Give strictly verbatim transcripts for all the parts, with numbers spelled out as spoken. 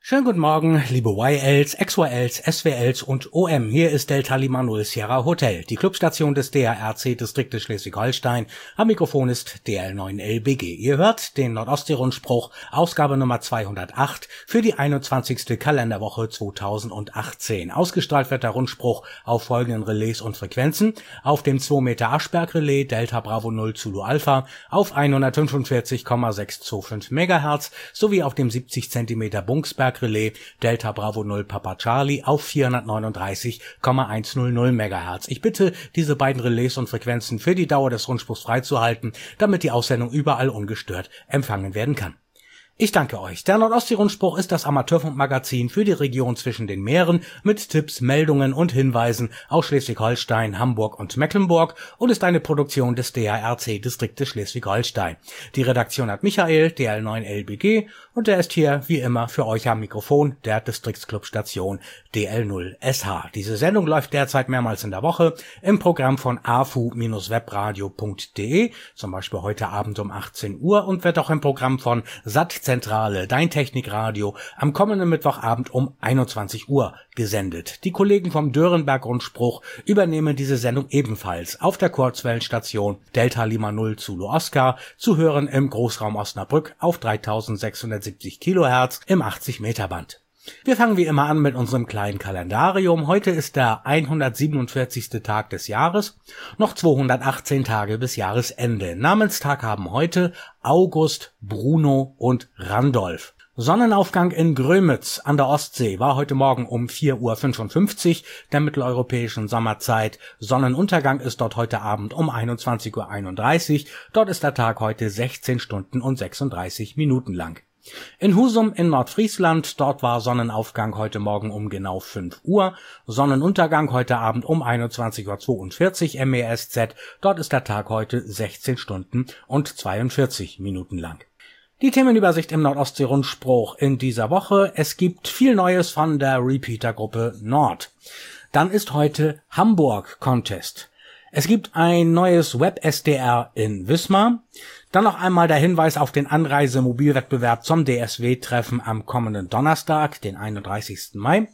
Schönen guten Morgen, liebe Y Ls, X Y Ls, S W Ls und O M. Hier ist Delta Lima Null Sierra Hotel, die Clubstation des D R R C-Distriktes Schleswig-Holstein. Am Mikrofon ist D L neun L B G. Ihr hört den Nordostsee-Rundspruch, Ausgabe Nummer zweihundertacht für die einundzwanzigste Kalenderwoche zweitausendachtzehn. Ausgestrahlt wird der Rundspruch auf folgenden Relais und Frequenzen: auf dem zwei Meter Aschberg-Relais Delta Bravo Null Zulu Alpha auf hundertfünfundvierzig Komma sechshundertfünfundzwanzig Megahertz sowie auf dem siebzig Zentimeter Bungsberg Relais Delta Bravo Null Papa Charlie auf vierhundertneununddreißig Komma hundertzehn Megahertz. Ich bitte, diese beiden Relais und Frequenzen für die Dauer des Rundspruchs freizuhalten, damit die Aussendung überall ungestört empfangen werden kann. Ich danke euch. Der Nordostsee-Rundspruch ist das Amateurfunkmagazin für die Region zwischen den Meeren mit Tipps, Meldungen und Hinweisen aus Schleswig-Holstein, Hamburg und Mecklenburg und ist eine Produktion des D R R C-Distriktes Schleswig-Holstein. Die Redaktion hat Michael, D L neun L B G, und er ist hier wie immer für euch am Mikrofon der Distriktsclub-Station D L null S H. Diese Sendung läuft derzeit mehrmals in der Woche im Programm von a f u Bindestrich webradio Punkt de, zum Beispiel heute Abend um achtzehn Uhr, und wird auch im Programm von S A T Zentrale, Dein Technikradio, am kommenden Mittwochabend um einundzwanzig Uhr gesendet. Die Kollegen vom Dörenberg-Rundspruch übernehmen diese Sendung ebenfalls auf der Kurzwellenstation Delta Lima Null Zulu Oscar, zu hören im Großraum Osnabrück auf dreitausendsechshundertsiebzig Kilohertz im achtzig Meter Band. Wir fangen wie immer an mit unserem kleinen Kalendarium. Heute ist der hundertsiebenundvierzigste Tag des Jahres, noch zweihundertachtzehn Tage bis Jahresende. Namenstag haben heute August, Bruno und Randolph. Sonnenaufgang in Grömitz an der Ostsee war heute Morgen um vier Uhr fünfundfünfzig der mitteleuropäischen Sommerzeit. Sonnenuntergang ist dort heute Abend um einundzwanzig Uhr einunddreißig. Dort ist der Tag heute sechzehn Stunden und sechsunddreißig Minuten lang. In Husum in Nordfriesland, dort war Sonnenaufgang heute Morgen um genau fünf Uhr, Sonnenuntergang heute Abend um einundzwanzig Uhr zweiundvierzig M E S Z, dort ist der Tag heute sechzehn Stunden und zweiundvierzig Minuten lang. Die Themenübersicht im Nordostsee-Rundspruch in dieser Woche: Es gibt viel Neues von der Repeater-Gruppe Nord. Dann ist heute Hamburg-Contest. Es gibt ein neues Web-S D R in Wismar. Dann noch einmal der Hinweis auf den Anreisemobilwettbewerb zum D S W-Treffen am kommenden Donnerstag, den einunddreißigsten Mai.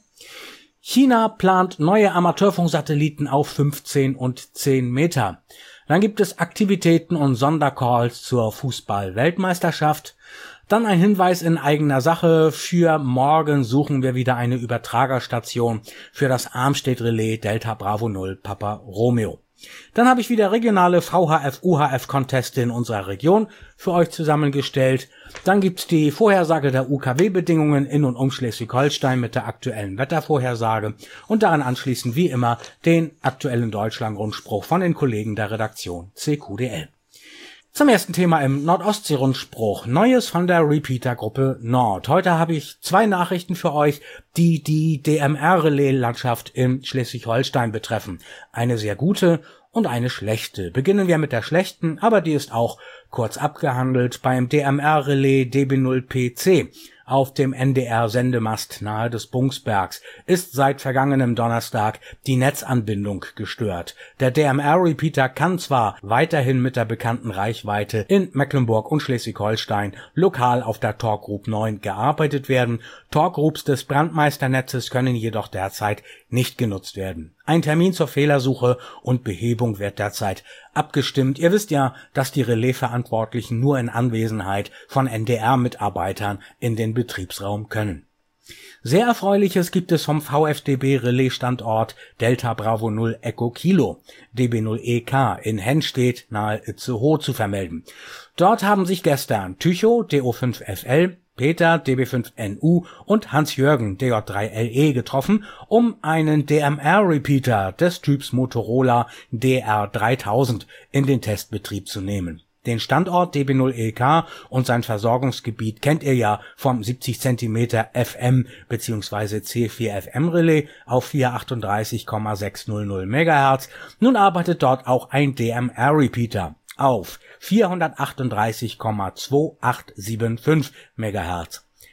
China plant neue Amateurfunksatelliten auf fünfzehn und zehn Meter. Dann gibt es Aktivitäten und Sondercalls zur Fußball-Weltmeisterschaft. Dann ein Hinweis in eigener Sache: Für morgen suchen wir wieder eine Übertragerstation für das Armstedt-Relais Delta Bravo Null Papa Romeo. Dann habe ich wieder regionale V H F-U H F-Conteste in unserer Region für euch zusammengestellt. Dann gibt's die Vorhersage der U K W-Bedingungen in und um Schleswig-Holstein mit der aktuellen Wettervorhersage und daran anschließend wie immer den aktuellen Deutschland-Rundspruch von den Kollegen der Redaktion C Q D L. Zum ersten Thema im Nordostsee-Rundspruch: Neues von der Repeater-Gruppe Nord. Heute habe ich zwei Nachrichten für euch, die die D M R-Relais-Landschaft in Schleswig-Holstein betreffen. Eine sehr gute und eine schlechte. Beginnen wir mit der schlechten, aber die ist auch kurz abgehandelt. Beim D M R-Relais D B null P C auf dem N D R-Sendemast nahe des Bungsbergs ist seit vergangenem Donnerstag die Netzanbindung gestört. Der D M R-Repeater kann zwar weiterhin mit der bekannten Reichweite in Mecklenburg und Schleswig-Holstein lokal auf der Talk Group neun gearbeitet werden, Talk Groups des Brandmeisternetzes können jedoch derzeit nicht genutzt werden. Ein Termin zur Fehlersuche und Behebung wird derzeit abgestimmt. Ihr wisst ja, dass die Relais-Verantwortlichen nur in Anwesenheit von N D R-Mitarbeitern in den Betriebsraum können. Sehr Erfreuliches gibt es vom V F D B-Relais-Standort Delta Bravo Null Echo Kilo D B null E K in Hennstedt nahe Itzehoe zu vermelden. Dort haben sich gestern Tycho D O fünf F L, Peter D B fünf N U und Hans-Jürgen D J drei L E getroffen, um einen D M R-Repeater des Typs Motorola D R dreitausend in den Testbetrieb zu nehmen. Den Standort D B null E K und sein Versorgungsgebiet kennt ihr ja vom siebzig Zentimeter F M bzw. C vier F M Relais auf vierhundertachtunddreißig Komma sechshundert Megahertz. Nun arbeitet dort auch ein D M R-Repeater auf vierhundertachtunddreißig Komma achtundzwanzig fünfundsiebzig Megahertz.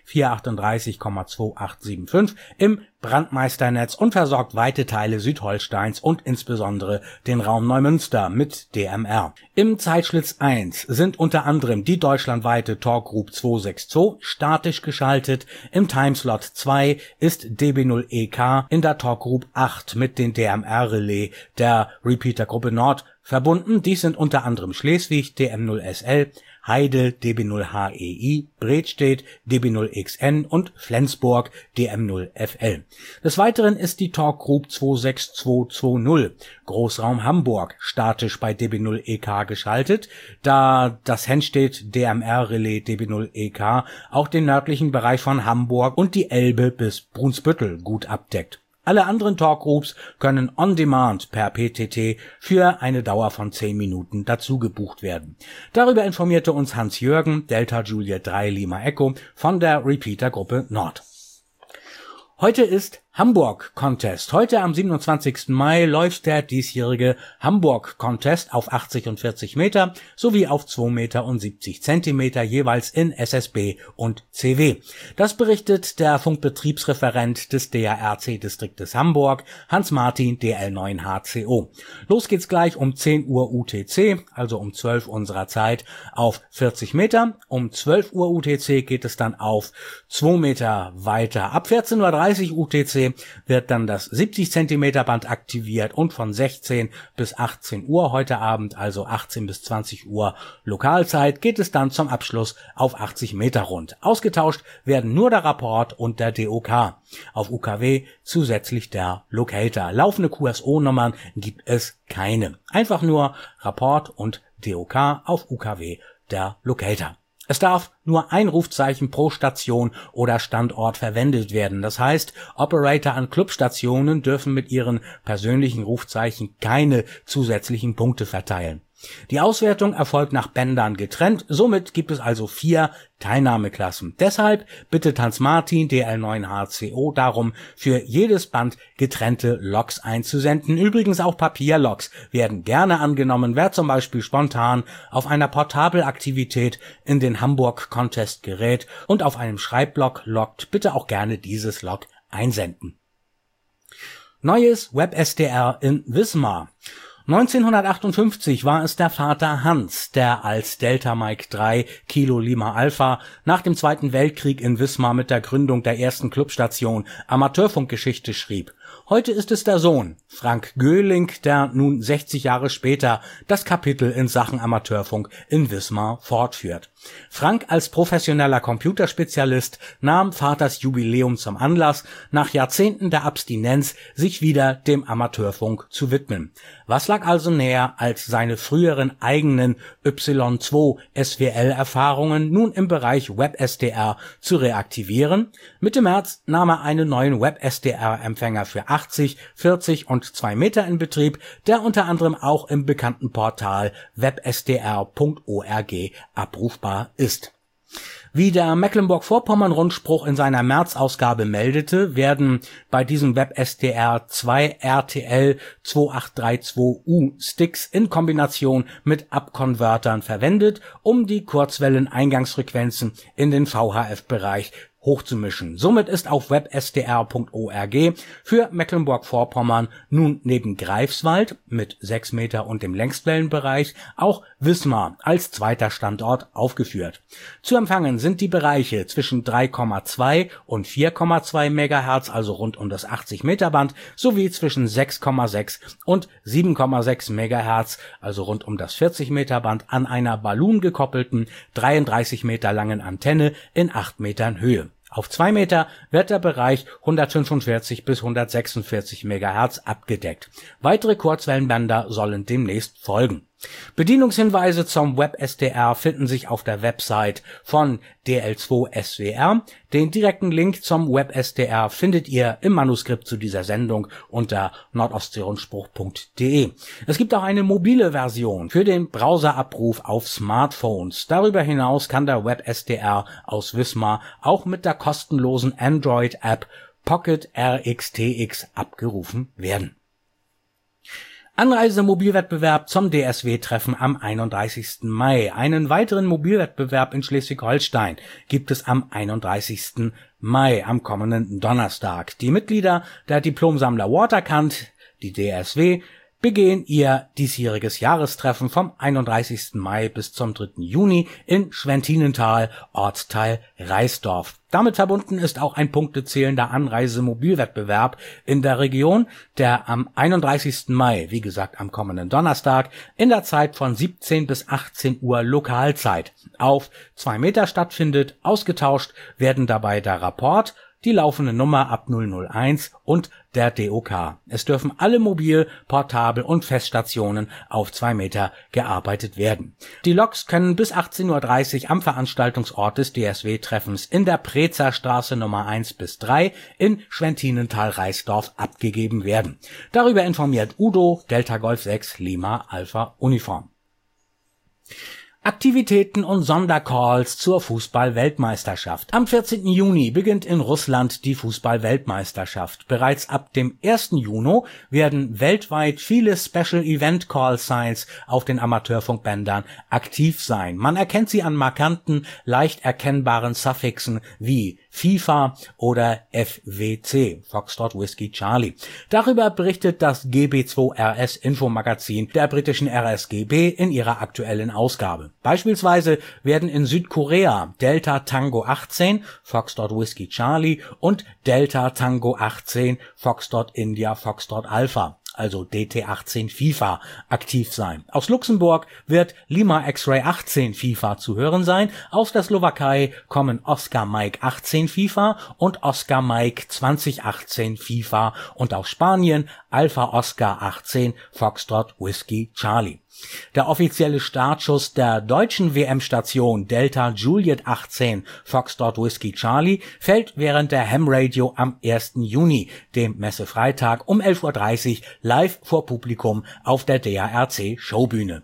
vierhundertachtunddreißig Komma achtundzwanzig im Brandmeisternetz und versorgt weite Teile Südholsteins und insbesondere den Raum Neumünster mit D M R. Im Zeitschlitz eins sind unter anderem die deutschlandweite Talk Group zweihundertzweiundsechzig statisch geschaltet, im Timeslot zwei ist D B null E K in der Talk Group acht mit den D M R-Relais der Repeater-Gruppe Nord verbunden. Dies sind unter anderem Schleswig D M null S L, Heide D B null H E I, Bredstedt D B null X N und Flensburg D M null F L. Des Weiteren ist die Talk Group zweihundertzweiundsechzig Großraum Hamburg statisch bei D B null E K geschaltet, da das Henstedt D M R-Relais D B null E K auch den nördlichen Bereich von Hamburg und die Elbe bis Brunsbüttel gut abdeckt. Alle anderen Talkgroups können on demand per P T T für eine Dauer von zehn Minuten dazu gebucht werden. Darüber informierte uns Hans-Jürgen, Delta Juliet drei Lima Echo von der Repeater-Gruppe Nord. Heute ist Hamburg Contest. Heute am siebenundzwanzigsten Mai läuft der diesjährige Hamburg Contest auf achtzig und vierzig Meter sowie auf zwei Meter und siebzig Zentimeter jeweils in S S B und C W. Das berichtet der Funkbetriebsreferent des D A R C-Distriktes Hamburg, Hans-Martin D L neun H C O. Los geht's gleich um zehn Uhr U T C, also um zwölf unserer Zeit, auf vierzig Meter. Um zwölf Uhr U T C geht es dann auf zwei Meter weiter. Ab vierzehn Uhr dreißig U T C wird dann das siebzig Zentimeter Band aktiviert und von sechzehn bis achtzehn Uhr heute Abend, also achtzehn bis zwanzig Uhr Lokalzeit, geht es dann zum Abschluss auf achtzig Meter rund. Ausgetauscht werden nur der Rapport und der D O K. Auf U K W zusätzlich der Locator. Laufende Q S O-Nummern gibt es keine. Einfach nur Rapport und D O K auf U K W der Locator. Es darf nur ein Rufzeichen pro Station oder Standort verwendet werden. Das heißt, Operator an Clubstationen dürfen mit ihren persönlichen Rufzeichen keine zusätzlichen Punkte verteilen. Die Auswertung erfolgt nach Bändern getrennt, somit gibt es also vier Teilnahmeklassen. Deshalb bittet Hans-Martin D L neun H C O darum, für jedes Band getrennte Logs einzusenden. Übrigens auch Papierlogs werden gerne angenommen. Wer zum Beispiel spontan auf einer Portabelaktivität in den Hamburg Contest gerät und auf einem Schreibblock loggt, bitte auch gerne dieses Log einsenden. Neues WebSDR in Wismar. neunzehnhundertachtundfünfzig war es der Vater Hans, der als Delta Mike drei Kilo Lima Alpha nach dem Zweiten Weltkrieg in Wismar mit der Gründung der ersten Clubstation Amateurfunkgeschichte schrieb. Heute ist es der Sohn, Frank Göhling, der nun sechzig Jahre später das Kapitel in Sachen Amateurfunk in Wismar fortführt. Frank als professioneller Computerspezialist nahm Vaters Jubiläum zum Anlass, nach Jahrzehnten der Abstinenz sich wieder dem Amateurfunk zu widmen. Was lag also näher, als seine früheren eigenen Y zwei S W L-Erfahrungen nun im Bereich WebSDR zu reaktivieren? Mitte März nahm er einen neuen WebSDR-Empfänger für achtzig, vierzig und zwei Meter in Betrieb, der unter anderem auch im bekannten Portal websdr punkt org abrufbar ist. Wie der Mecklenburg-Vorpommern-Rundspruch in seiner März-Ausgabe meldete, werden bei diesem WebSDR zwei R T L achtundzwanzig zweiunddreißig U Sticks in Kombination mit Up-Convertern verwendet, um die Kurzwellen-Eingangsfrequenzen in den V H F-Bereich hochzumischen. Somit ist auf websdr punkt org für Mecklenburg-Vorpommern nun neben Greifswald mit sechs Meter und dem Längstwellenbereich auch Wismar als zweiter Standort aufgeführt. Zu empfangen sind die Bereiche zwischen drei Komma zwei und vier Komma zwei Megahertz, also rund um das achtzig Meter Band, sowie zwischen sechs Komma sechs und sieben Komma sechs Megahertz, also rund um das vierzig Meter Band, an einer Ballon gekoppelten dreiunddreißig Meter langen Antenne in acht Metern Höhe. Auf zwei Meter wird der Bereich hundertfünfundvierzig bis hundertsechsundvierzig Megahertz abgedeckt. Weitere Kurzwellenbänder sollen demnächst folgen. Bedienungshinweise zum WebSDR finden sich auf der Website von D L zwei S W R. Den direkten Link zum WebSDR findet ihr im Manuskript zu dieser Sendung unter nordostseerundspruch punkt de. Es gibt auch eine mobile Version für den Browserabruf auf Smartphones. Darüber hinaus kann der WebSDR aus Wismar auch mit der kostenlosen Android-App Pocket R X T X abgerufen werden. Anreisemobilwettbewerb zum D S W-Treffen am einunddreißigsten Mai. Einen weiteren Mobilwettbewerb in Schleswig-Holstein gibt es am einunddreißigsten Mai, am kommenden Donnerstag. Die Mitglieder der Diplomsammler Waterkant, die D S W, begehen ihr diesjähriges Jahrestreffen vom einunddreißigsten Mai bis zum dritten Juni in Schwentinental, Ortsteil Reisdorf. Damit verbunden ist auch ein punktezählender Anreisemobilwettbewerb in der Region, der am einunddreißigsten Mai, wie gesagt am kommenden Donnerstag, in der Zeit von siebzehn bis achtzehn Uhr Lokalzeit auf zwei Meter stattfindet. Ausgetauscht werden dabei der Rapport, die laufende Nummer ab null null eins und der D O K. Es dürfen alle Mobil-, Portabel- und Feststationen auf zwei Meter gearbeitet werden. Die Loks können bis achtzehn Uhr dreißig am Veranstaltungsort des D S W-Treffens in der Prezer Straße Nummer eins bis drei in Schwentinental-Reisdorf abgegeben werden. Darüber informiert Udo, Delta Golf sechs, Lima Alpha Uniform. Aktivitäten und Sondercalls zur Fußball-Weltmeisterschaft. Am vierzehnten Juni beginnt in Russland die Fußball-Weltmeisterschaft. Bereits ab dem ersten Juni werden weltweit viele Special Event Call Signs auf den Amateurfunkbändern aktiv sein. Man erkennt sie an markanten, leicht erkennbaren Suffixen wie FIFA oder F W C, Foxtrot Whiskey Charlie. Darüber berichtet das G B zwei R S Infomagazin der britischen R S G B in ihrer aktuellen Ausgabe. Beispielsweise werden in Südkorea Delta Tango achtzehn, Foxtrot Whiskey Charlie und Delta Tango achtzehn, Foxtrot India Foxtrot Alpha, also D T achtzehn FIFA, aktiv sein. Aus Luxemburg wird Lima X-Ray achtzehn FIFA zu hören sein. Aus der Slowakei kommen Oscar Mike achtzehn FIFA und Oscar Mike zwanzig achtzehn FIFA und aus Spanien Alpha Oscar achtzehn, Foxtrot Whiskey Charlie. Der offizielle Startschuss der deutschen W M-Station Delta Juliet achtzehn, Foxtrot Whiskey Charlie, fällt während der Ham Radio am ersten Juni, dem Messefreitag, um elf Uhr dreißig live vor Publikum auf der D A R C-Showbühne.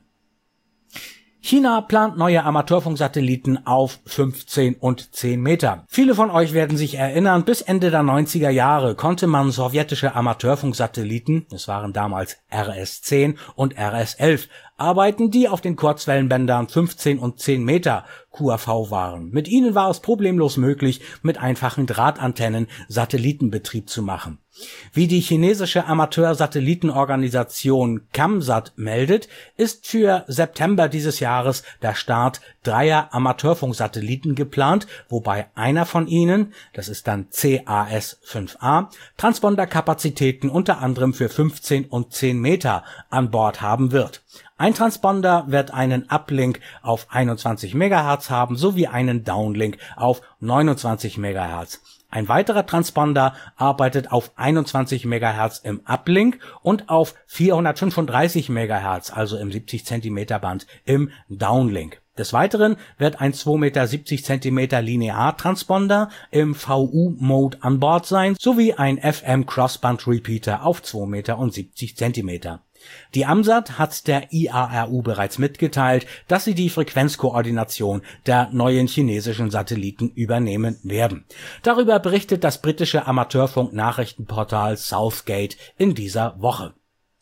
China plant neue Amateurfunksatelliten auf fünfzehn und zehn Meter. Viele von euch werden sich erinnern, bis Ende der neunziger Jahre konnte man sowjetische Amateurfunksatelliten, es waren damals R S zehn und R S elf, arbeiten, die auf den Kurzwellenbändern fünfzehn und zehn Meter Q R V waren. Mit ihnen war es problemlos möglich, mit einfachen Drahtantennen Satellitenbetrieb zu machen. Wie die chinesische Amateur-Satellitenorganisation CAMSAT meldet, ist für September dieses Jahres der Start dreier Amateurfunksatelliten geplant, wobei einer von ihnen, das ist dann C A S fünf A, Transponderkapazitäten unter anderem für fünfzehn und zehn Meter an Bord haben wird. Ein Transponder wird einen Uplink auf einundzwanzig Megahertz haben, sowie einen Downlink auf neunundzwanzig Megahertz. Ein weiterer Transponder arbeitet auf einundzwanzig Megahertz im Uplink und auf vierhundertfünfunddreißig Megahertz, also im siebzig Zentimeter Band, im Downlink. Des Weiteren wird ein zwei Meter siebzig Zentimeter Lineartransponder im V U-Mode an Bord sein, sowie ein F M-Crossband-Repeater auf zwei Meter siebzig Zentimeter. Die AMSAT hat der I A R U bereits mitgeteilt, dass sie die Frequenzkoordination der neuen chinesischen Satelliten übernehmen werden. Darüber berichtet das britische Amateurfunk-Nachrichtenportal Southgate in dieser Woche.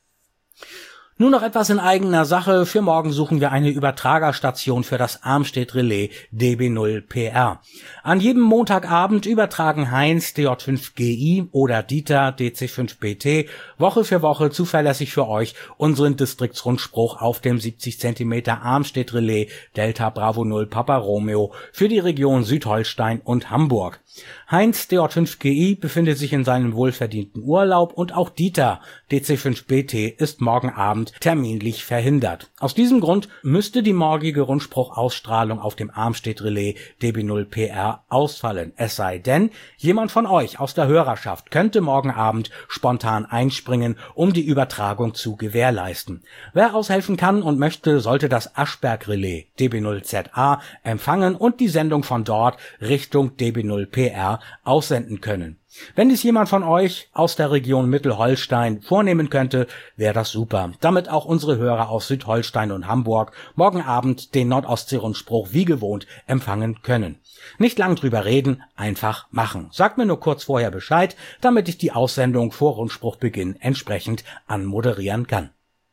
Nun noch etwas in eigener Sache. Für morgen suchen wir eine Übertragerstation für das Armstedt-Relais D B null P R. An jedem Montagabend übertragen Heinz D J fünf G I oder Dieter D C fünf B T Woche für Woche zuverlässig für euch unseren Distriktsrundspruch auf dem siebzig Zentimeter Armstedt-Relais Delta Bravo null Papa Romeo für die Region Südholstein und Hamburg. Heinz D J fünf G I befindet sich in seinem wohlverdienten Urlaub und auch Dieter D C fünf B T ist morgen Abend terminlich verhindert. Aus diesem Grund müsste die morgige Rundspruchausstrahlung auf dem Armstedt-Relais D B null P R ausfallen. Es sei denn, jemand von euch aus der Hörerschaft könnte morgen Abend spontan einspringen, um die Übertragung zu gewährleisten. Wer aushelfen kann und möchte, sollte das Aschberg-Relais D B null Z A empfangen und die Sendung von dort Richtung D B null P R aussenden können. Wenn dies jemand von euch aus der Region Mittelholstein vornehmen könnte, wäre das super, damit auch unsere Hörer aus Südholstein und Hamburg morgen Abend den Nordostsee-Rundspruch wie gewohnt empfangen können. Nicht lang drüber reden, einfach machen. Sagt mir nur kurz vorher Bescheid, damit ich die Aussendung vor Rundspruchbeginn entsprechend anmoderieren kann.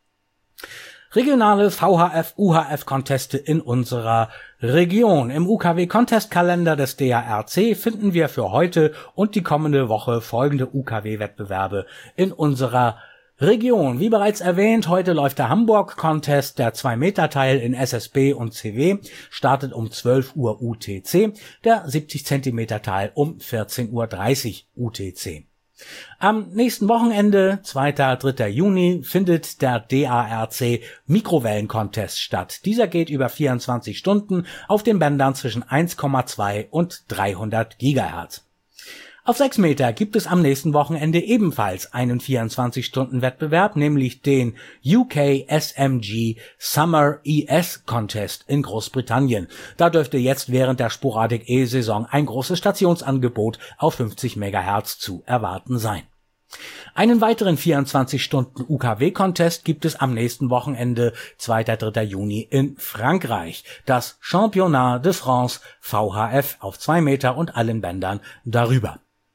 Regionale V H F-U H F-Conteste in unserer Region. Im U K W-Contestkalender des D A R C finden wir für heute und die kommende Woche folgende U K W-Wettbewerbe in unserer Region. Wie bereits erwähnt, heute läuft der Hamburg-Contest, der zwei Meter Teil in S S B und C W, startet um zwölf Uhr U T C, der siebzig Zentimeter Teil um vierzehn Uhr dreißig U T C. Am nächsten Wochenende, zweiter und dritter Juni, findet der D A R C Mikrowellen-Contest statt. Dieser geht über vierundzwanzig Stunden auf den Bändern zwischen eins Komma zwei und dreihundert Gigahertz. Auf sechs Meter gibt es am nächsten Wochenende ebenfalls einen vierundzwanzig Stunden Wettbewerb, nämlich den U K S M G Summer E S Contest in Großbritannien. Da dürfte jetzt während der Sporadik E-Saison ein großes Stationsangebot auf fünfzig Megahertz zu erwarten sein. Einen weiteren vierundzwanzig Stunden U K W-Contest gibt es am nächsten Wochenende, zweiter und dritter Juni in Frankreich. Das Championnat de France V H F auf zwei Meter und allen Bändern darüber.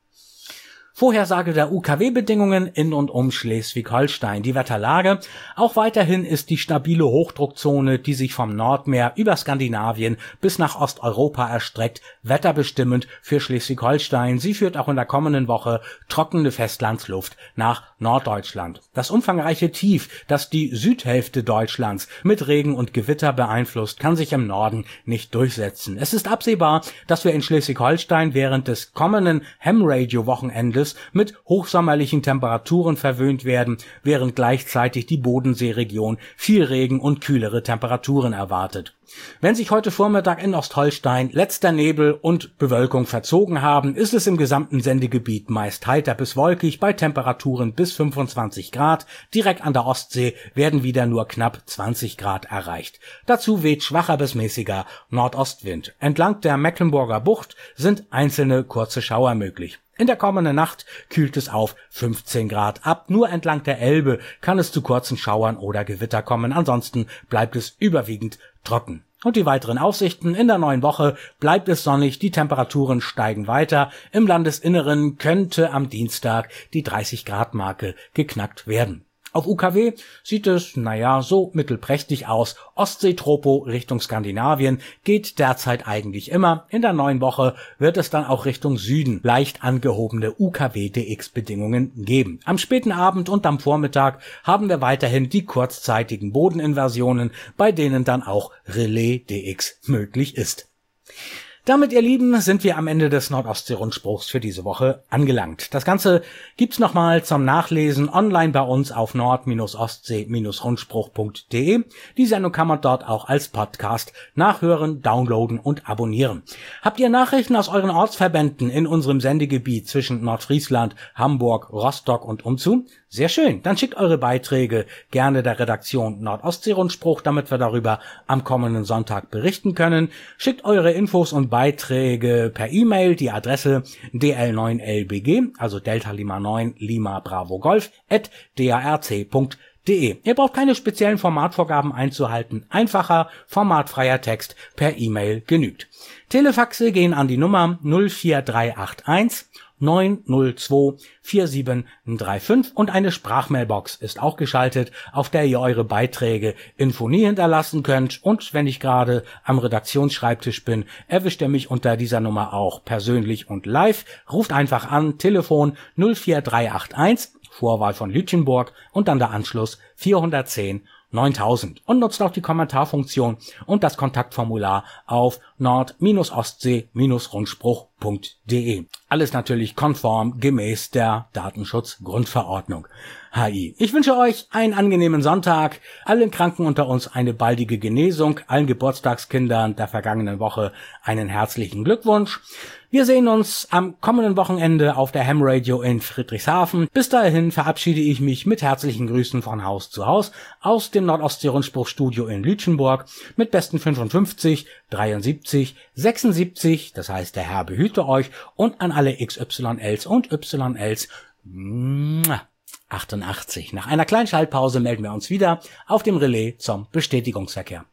Vorhersage der U K W-Bedingungen in und um Schleswig-Holstein. Die Wetterlage. Auch weiterhin ist die stabile Hochdruckzone, die sich vom Nordmeer über Skandinavien bis nach Osteuropa erstreckt, wetterbestimmend für Schleswig-Holstein. Sie führt auch in der kommenden Woche trockene Festlandsluft nach Norddeutschland. Das umfangreiche Tief, das die Südhälfte Deutschlands mit Regen und Gewitter beeinflusst, kann sich im Norden nicht durchsetzen. Es ist absehbar, dass wir in Schleswig-Holstein während des kommenden Ham-Radio-Wochenendes mit hochsommerlichen Temperaturen verwöhnt werden, während gleichzeitig die Bodenseeregion viel Regen und kühlere Temperaturen erwartet. Wenn sich heute Vormittag in Ostholstein letzter Nebel und Bewölkung verzogen haben, ist es im gesamten Sendegebiet meist heiter bis wolkig bei Temperaturen bis fünfundzwanzig Grad. Direkt an der Ostsee werden wieder nur knapp zwanzig Grad erreicht. Dazu weht schwacher bis mäßiger Nordostwind. Entlang der Mecklenburger Bucht sind einzelne kurze Schauer möglich. In der kommenden Nacht kühlt es auf fünfzehn Grad ab. Nur entlang der Elbe kann es zu kurzen Schauern oder Gewitter kommen. Ansonsten bleibt es überwiegend trocken. Und die weiteren Aussichten: In der neuen Woche bleibt es sonnig, die Temperaturen steigen weiter. Im Landesinneren könnte am Dienstag die dreißig Grad Marke geknackt werden. Auf U K W sieht es, naja, so mittelprächtig aus. Ostseetropo Richtung Skandinavien geht derzeit eigentlich immer. In der neuen Woche wird es dann auch Richtung Süden leicht angehobene U K W-D X-Bedingungen geben. Am späten Abend und am Vormittag haben wir weiterhin die kurzzeitigen Bodeninversionen, bei denen dann auch Relais-D X möglich ist. Damit, ihr Lieben, sind wir am Ende des Nordostsee-Rundspruchs für diese Woche angelangt. Das Ganze gibt's nochmal zum Nachlesen online bei uns auf nord ostsee rundspruch punkt de. Die Sendung kann man dort auch als Podcast nachhören, downloaden und abonnieren. Habt ihr Nachrichten aus euren Ortsverbänden in unserem Sendegebiet zwischen Nordfriesland, Hamburg, Rostock und umzu? Sehr schön, dann schickt eure Beiträge gerne der Redaktion Nordostsee-Rundspruch, damit wir darüber am kommenden Sonntag berichten können. Schickt eure Infos und Beiträge per E-Mail, die Adresse d l neun l b g, also Delta Lima neun Lima Bravo Golf, at d a r c punkt de. Ihr braucht keine speziellen Formatvorgaben einzuhalten. Einfacher, formatfreier Text per E-Mail genügt. Telefaxe gehen an die Nummer null vier drei acht eins neun null zwei vier sieben drei fünf und eine Sprachmailbox ist auch geschaltet, auf der ihr eure Beiträge Infonie hinterlassen könnt. Und wenn ich gerade am Redaktionsschreibtisch bin, erwischt ihr mich unter dieser Nummer auch persönlich und live. Ruft einfach an, Telefon null vier drei acht eins, Vorwahl von Lütjenburg und dann der Anschluss vierhundertzehn neuntausend und nutzt auch die Kommentarfunktion und das Kontaktformular auf nord ostsee rundspruch punkt de. Alles natürlich konform gemäß der Datenschutzgrundverordnung H I. Ich wünsche euch einen angenehmen Sonntag, allen Kranken unter uns eine baldige Genesung, allen Geburtstagskindern der vergangenen Woche einen herzlichen Glückwunsch. Wir sehen uns am kommenden Wochenende auf der Ham Radio in Friedrichshafen. Bis dahin verabschiede ich mich mit herzlichen Grüßen von Haus zu Haus aus dem Nordostsee-Rundspruch-Studio in Lütjenburg mit besten fünfundfünfzig, dreiundsiebzig, sechsundsiebzig, das heißt, der Herr behüte euch, und an alle X Y Ls und Y Ls achtundachtzig. Nach einer kleinen Schaltpause melden wir uns wieder auf dem Relais zum Bestätigungsverkehr.